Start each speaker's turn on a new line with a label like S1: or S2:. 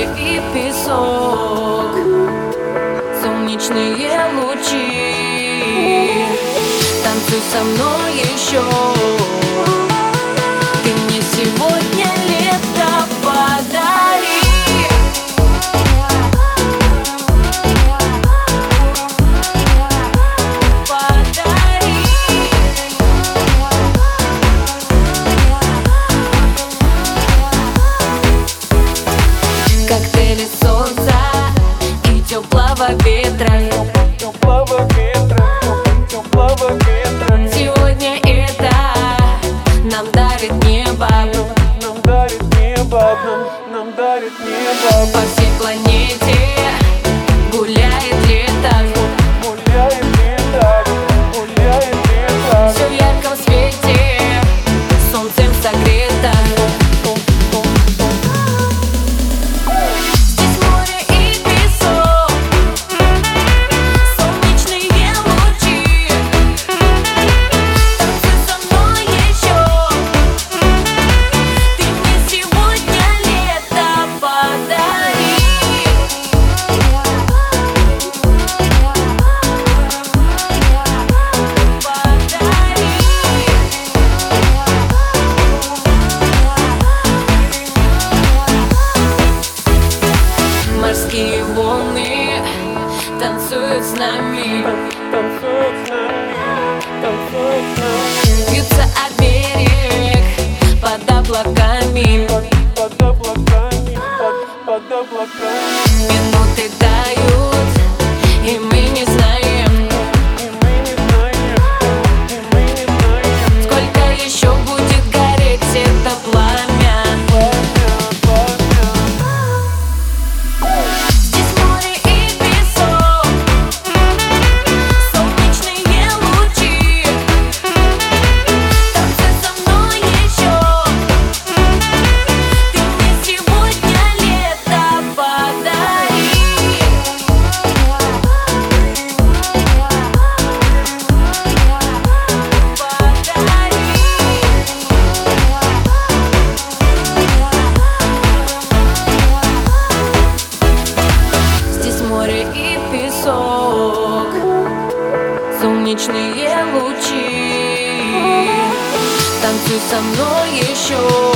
S1: море и песок, солнечные лучи. Танцуй со мной еще. Ты мне сегодня лето подари. Коктейли солнца и теплого ветра. Сегодня это нам дарит небо. По всей планете гуляет лето. Все в ярком свете, солнцем согрето. Здесь море и песок, солнечные лучи. Танцуй со мной еще. Ты мне сегодня лето подари. Морские волны танцуют с нами, бьются о берег под облаками. Минуты тают, и мы не знаем, сколько еще будет гореть это пламя. Здесь море и песок, солнечные лучи. Танцуй со мной еще. Ты мне сегодня лето подари. Здесь море и песок, солнечные лучи. Танцуй со мной еще.